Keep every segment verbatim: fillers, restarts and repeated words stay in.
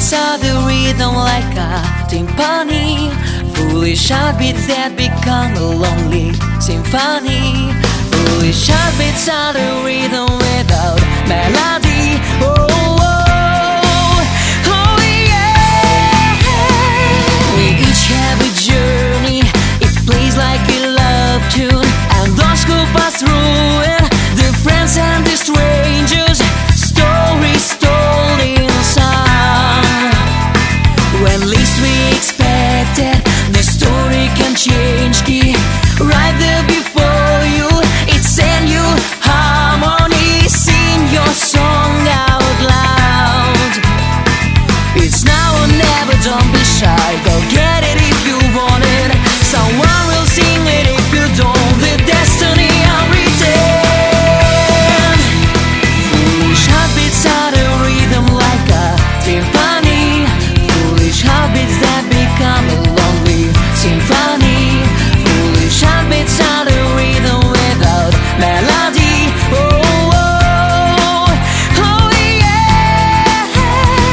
heartbeats are the rhythm like a timpani. Foolish heartbeats that become a lonely symphony. Foolish heartbeats are the rhythm without melody. Oh, oh, oh yeah. We each have a journey. It plays like a love tune, and those who pass through it, the friends and the strangers, stories told in song. When least we expect it, the story can change key. Right there before you, it's send you harmony. Sing your song out loud. It's now or never, don't be shy. Go get it if you want it. Someone will sing it if you don't. The destiny unwritten. Foolish heartbeats are the rhythm like a timpani. Foolish heartbeats that become a lonely symphony. Foolish heartbeats are the rhythm without melody. Oh, oh, oh yeah.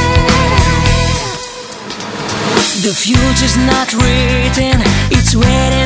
The future's not written, it's waiting